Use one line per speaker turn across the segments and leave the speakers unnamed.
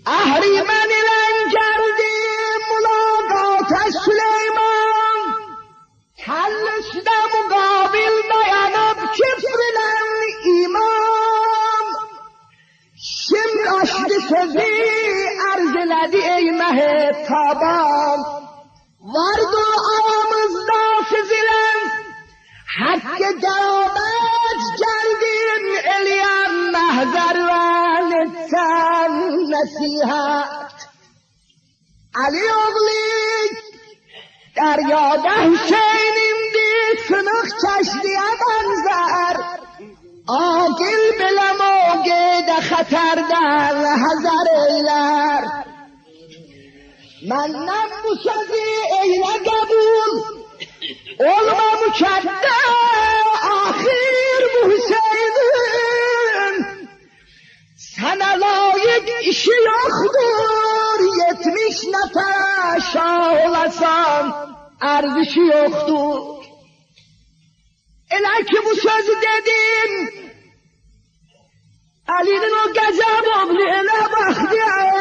اهریمن لنگردی ملاقات سلیمان کلشده مقابل dayanıp küfrülen imam şimdi açtı sözü arz eledi ey mehtapam vardı aramızda sizilen hakkı davet geldim eliyen mehzer ve etsen nasihat Ali oğlu deryada Hüseyin'imdi sınık çeşdiye benzer akil bile mevgide haterden hazır eyler menden bu sözü eyle kabul olma mükedde ahir bu Hüseyin'in sana layık işi yoktur 70 nefer şah olasam erzişi yoktur ele ki bu sözü dedim Ali'nin o gazab oğlu ele baktı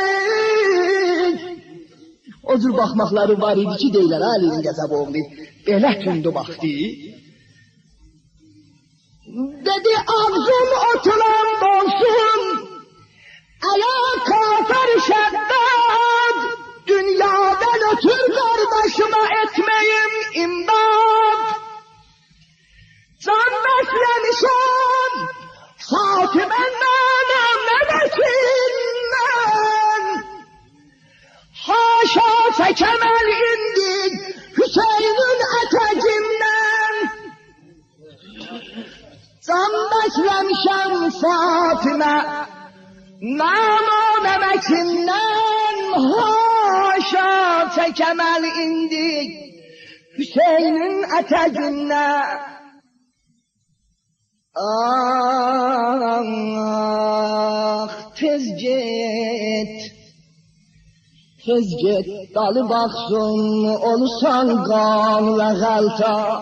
o cür bakmakları var idi ki deylər Ali'nin gazab oğlu belə tündü baktı dedi ağzım oturan dolsun Aya kafir şeddat dünyadan ötür kardeşime etmeyim imdad can beslemişim Fatime'nden memesinden haşa çekemel indik Hüseyin'in etecinden can beslemişim Fatime Mama memesinden haşa çekemel indik Hüseyin'in etecinden Ah tez git dalı baksın olsan kanla galta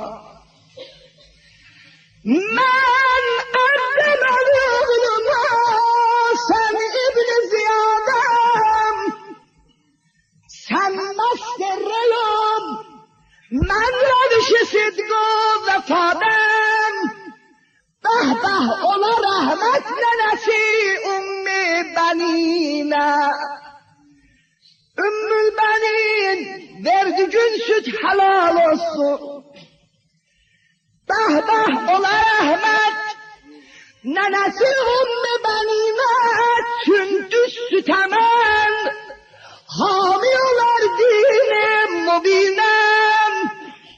men erdim ölümüne sen İbn Ziyadem sen masterrelum men revşi sidgı vefadem bah bah ola rahmet nenesi Ümmü Benine Ümmül Benin verdi gün süt helal olsun bah bah ola rahmet nenesi Ümmü Benine sündüz süt hemen hamiyorlar dinem mübinem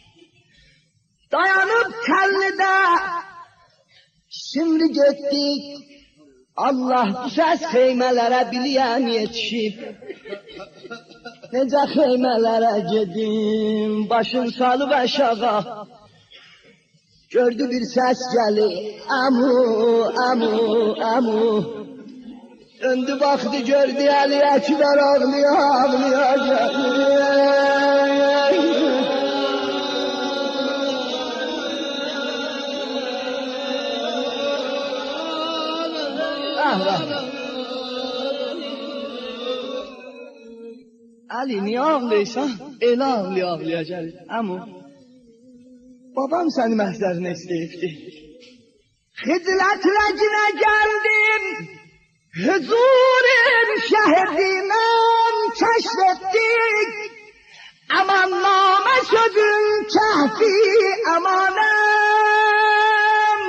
dayanıp tellide şimdi gittik Allah bu ses xeymələrə biliyən yetişib necə xeymələrə gedim başın salıp aşağı gördü bir ses gelir amu amu amu döndü baktı gördü Ali Ekber ağlıyor ağlıyor Ali niye ağlıyorsan? Elə ağlayacaq. Ama babam seni məhzərinə istəyibdi. Xidlətlə günə gəldim, huzurin şəhidinəm kəşfetdik. Aman namə sözün kəhfi amanəm.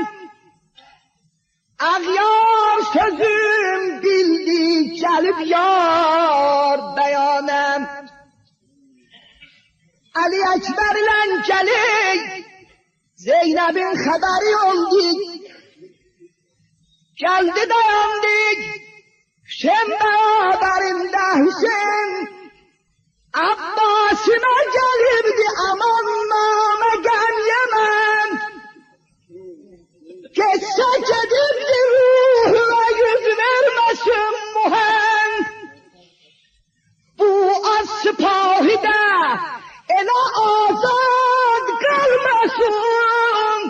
Ağyar sözüm bildik gəlib yar bəyanəm. Ali Ekber'le gelik Zeynep'in haberi olduk. Geldi dayandık Hüseyin beraberinde Hüseyin Abbas'ıma gelirdi aman nama gelmem. Geçse gedirdi ruhuna yüz vermesin muhen. Bu az sipahide ele azad kalmasın.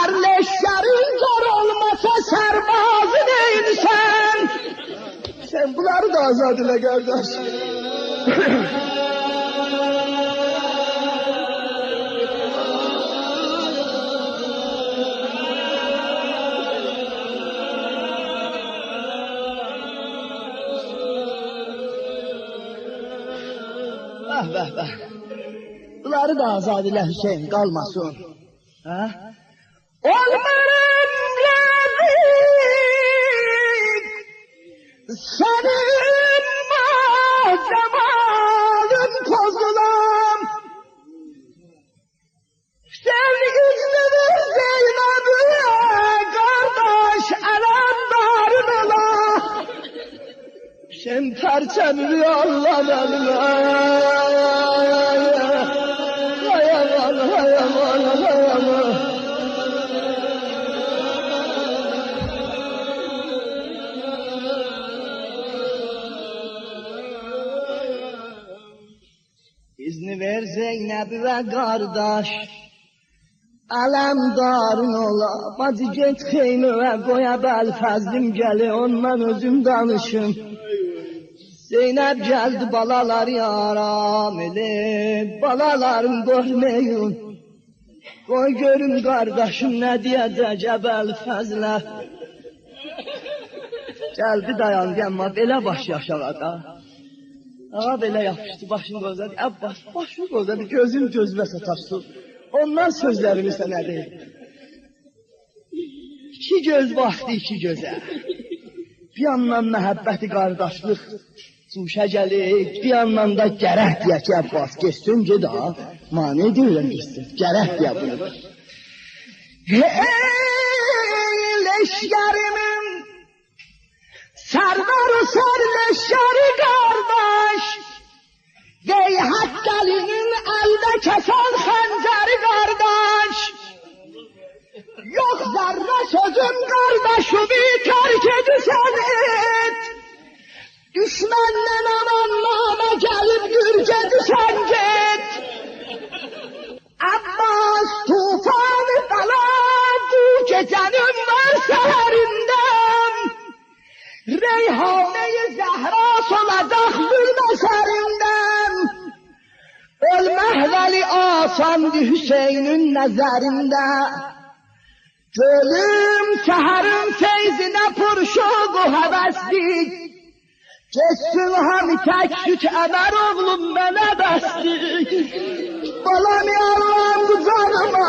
Serleşlerin zor olmasa serbazı değilsen. Sen bu Bunları da azad elə qardaş. Bəh. Bunları da azad elə Hüseyin qalmasın. Hə? Olmarım yazık senin cemalın pozulam. Sevgilidir Zeynep'e kardeş alandarın ola. Sen perçemini Allah'ın eline. Hay aman. İzni ver Zeynep ve kardeş, alemdarın ola. Bacı get xeymeye koya bel fəzlim gəli, ondan özüm danışım. Zeynep geldi balaları aram elib, balalarım görmeyin. Koy görün kardeşim ne diyecek Əbəl Fəzlə. Geldi dayandı ama belə baş yaşağa da. Ağa belə yapışdı, başını gözlədi. Abbas, başını gözlədi, gözün gözümə sataşdı. Ondan sözlərimi sənə deyil. İki göz baxdı iki gözə. Bir yandan məhəbbəti qardaşlıq cuşa gəlir, bir yandan da gərək deyək ki, Abbas, geçsin ki da, mani deyirəm geçsin, gərək deyə bunu. Ey leşkərimin, sərdarı sər leşkəri qardaş, dey Hakkali'nin əldə kəsən xəncəri qardaş, yox zərrə sözüm qardaşımı tərk edirsən et, düşməndən aman namə gəlib gürcədirsən get. Abbas tufanı qalad bu gecənin var səhərindən, Reyhanə-i Zəhra solacaq zülmə sərindən. Ölmək vəli asandı Hüseynin nəzərində, gölüm səhərin feyzinə purşuq o həvəslik, geçsin hami tək süt əmər oğlum mənə bəslik. Balam yavrum qucağıma,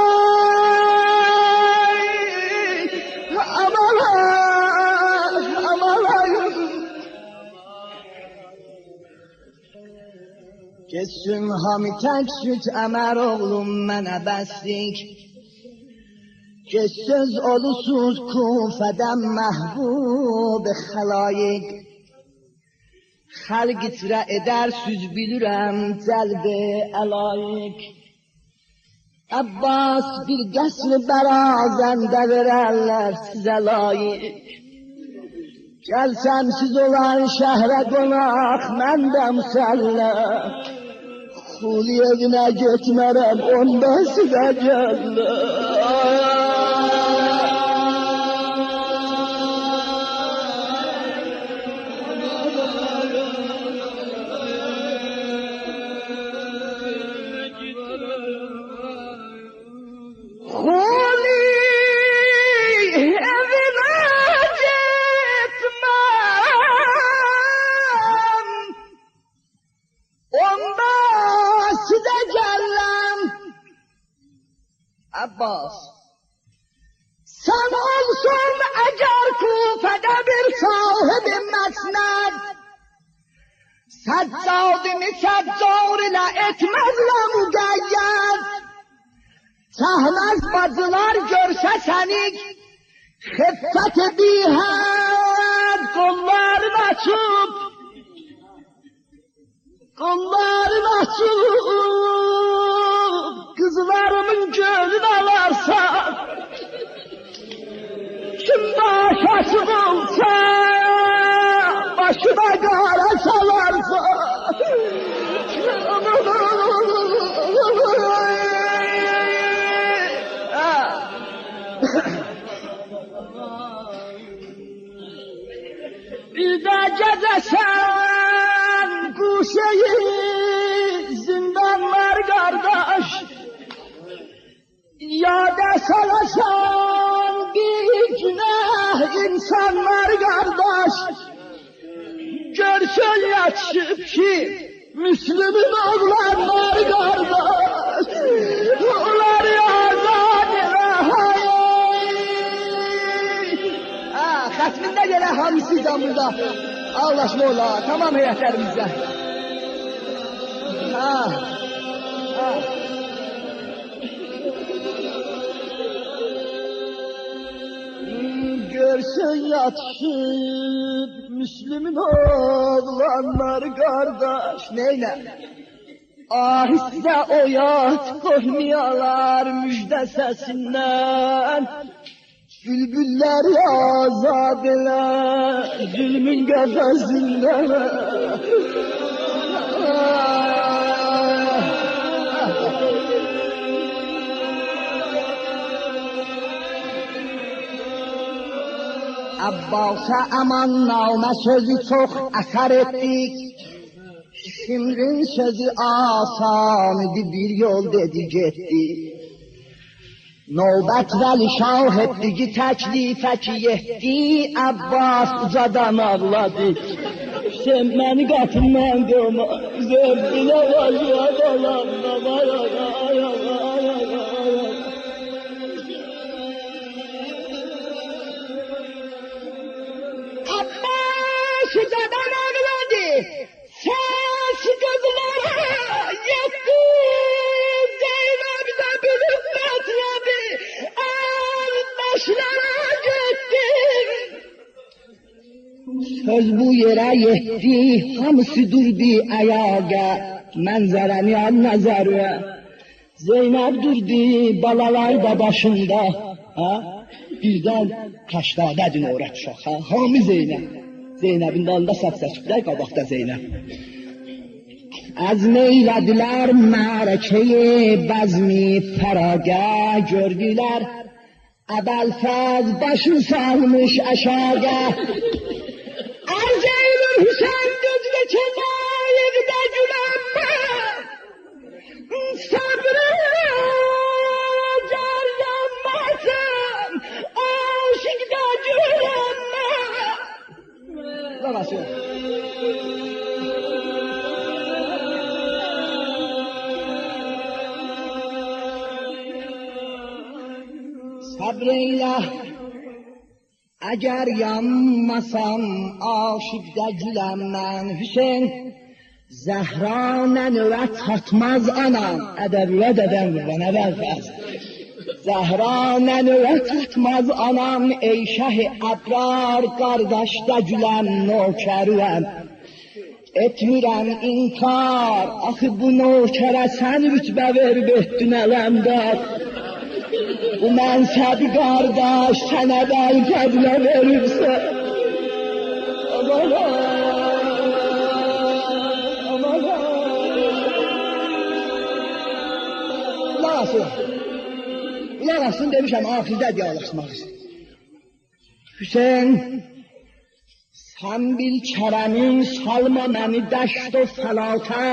amalayım. Geçsin hami tək süt əmər oğlum mənə bəslik, geçsöz olusuz Kufədən məhbub xəlayiq, xəlq itirə edər süz bilirəm cəlb-i əlayiq. Abbas bir qəsr-i bərazəndə verərlər sizə layiq, gəlsəm siz olan şəhrə qonaq mən də müsəlləh, xuli evinə getmərəm onda sizə gəllər. Abbas, sen olsun eğer Kufe'de bir sahibi mesned, seccadimi seccar ile etmezle mügeyyed, sahmez bacılar görse seni, hıffet bihed, kollarını açıp, kızlarımın gönlünü alarsa, kim başası olsa, başına kara salarsa, bir de gezesen kuşeyi zindanlar kardeş, yâde salasan bir günah insanlar kardeş. Görsün yatsıp ki Müslüm'ün oğlanlar kardeş, onlar yazan xətmində gələ hamısı camında ağlaşma ola, tamam heyətlərimizdə. Görsün yatsın Müslüm'ün oğlanlar kardeş, neyle? Ahiste oyat koymayalar müjde sesinden, bülbüller azad elə zulmün qəfəsindən. Abbas'a aman nağmə sözü çox əsər etdik, Şimrin sözü asan idi, bir yol dedi getdi. Növbət vəli şah etdi ki təklifə ki yetdi, Abbas ucadan ağladı. Sen məni qatından qılma, zövdünə vəziyyət olanma, vay ay ay ay ay ay ay. Abbas ucadan ağladı, ses kızlara yetti. Zeynep'de bilip metrebi, el başlara gittim. Söz bu yere yetti, hamısı durdu ayağa, mənzərəni al nəzərə. Zeynep durdu, balalar da başında, birdən kaşladədin öyrət uşaq, hamı Zeynep. Zeynep'in dalında səp-səçiblər, qabaqda Zeynep. Əzm eylədilər mərəkeyi, bəzmi fəragə gördülər. Əbəlfəz başını salmış əşağa. Arz eylül Hüseyin düzgə çəmayıqdə gülənmə. Sabrı car yanmasın, aşıqda gülənmə. Babası. Sabreyle, eğer yanmasam aşıkda gülenmen Hüseyin, Zəhranə nöbət tatmaz anam, ədəbülə dədən qurban əvvəlfəz. Zəhranə nöbət tatmaz anam, ey şəhi əbrar, qardaşda gülən nökərüəm. Etmirəm inkar, axı bu nökərə sən rütbə verib etdin ələmdar. Bu mənsəbi qardaş sənə bəy fədlə verirsə, aman aman Ulaq asın demişəm, ahirdə diyallaşmaq üçün. Hüseyin, sən bil kərəmin salma məni dəşt o fəlata,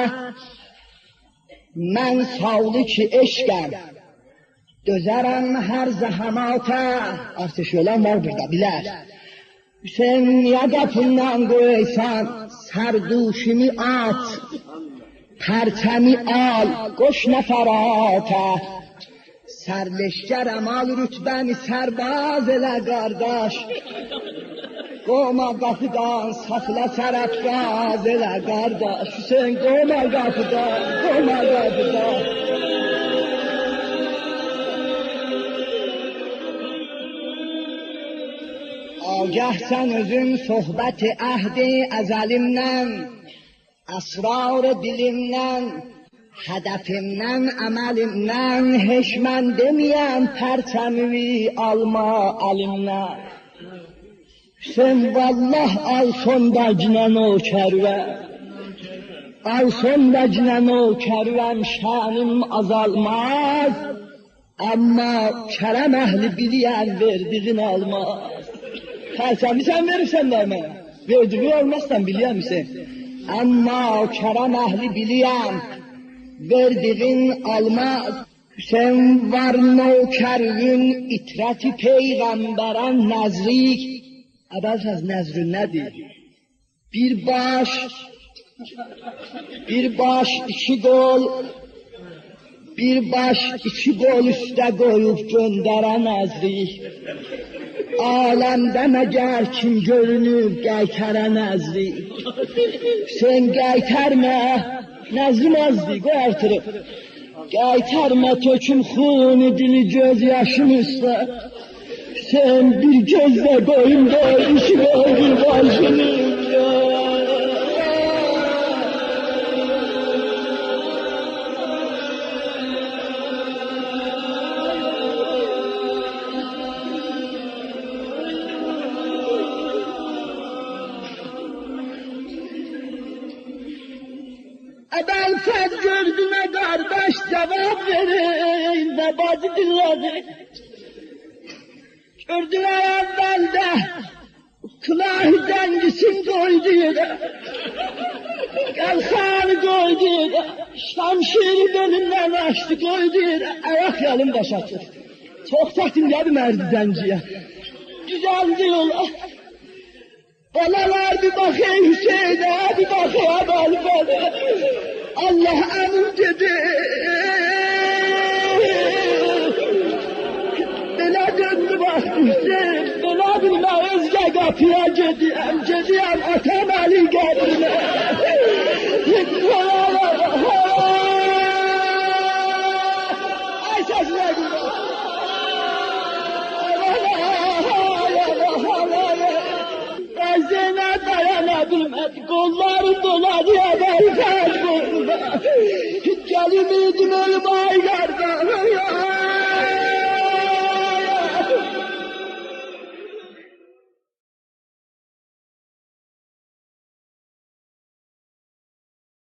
mən savlı ki eşqəm, dözərəm hər zəhəmata. Artıq ölən var burada, bilər. Hüseyin, niyə qapından qoysan, sərduşimi at, pərçəmi al, qoş nəfərata. Sərleşkərəm al rütbəni sərbaz elə qardaş, qoma qapıdan saxla sərəfqaz elə qardaş. Hüseyin, qoma qapıdan, qoma qapıdan. Agah sən özün sohbət-i əhdi əzəlimdən, əsrar dilimdən, hədəfimdən, əməlimdən, heç mən deməyəm pərçəmi alma əlimdən. Hüseyin, vallah al sonda cinən o kərvəm, al sonda cinən o kərvəm, şənim azalmaz, amma kərəm əhli biliyən verdiğin almaz. Pərçəmi sən verirsən də mənə. Verdiği olmazsan biliyor musun? Ama o kerem ehli biliyorum. Verdiğin almaz. Sen var nökerün itreti peygamberan nezrik. Əvvəlsəz nəzrün nədir? Bir baş, iki qol, bir baş, iki qol üstə qoyub göndərən əzrik. Aləmdə məgər kim görünür qaytarən əzrik. Sen qaytarmə, nəzrim əzrik, qoy artırıb. Qaytarmə töküm xuni dili göz yaşım üstə. Sen bir gözle koyun da işi bir başını ya. Ben sen gördüğüne kardeş cevap verin ve bacı dinledim. Gördüler evvelde, kılahi dengisin koydu yere, kalkanı koydu yere, şamşiri belinden açtı koydu yere, ayak yalın baş açır. Çok takdim ya bir merdi zenciye. Güzel diyorlar. Balalar bir bakıyor Hüseyin'e, bir bakıyor Balba'da. Allah emin dedi. Bela döndü baktıysa, bela bilme özge kapıya gediyem, atam Ali geldiğine. Ay sesine gülüm. Gözüne dayanabilmedi, kolları doladı ben kalbimde. Gelimiydim ölüm aylardan.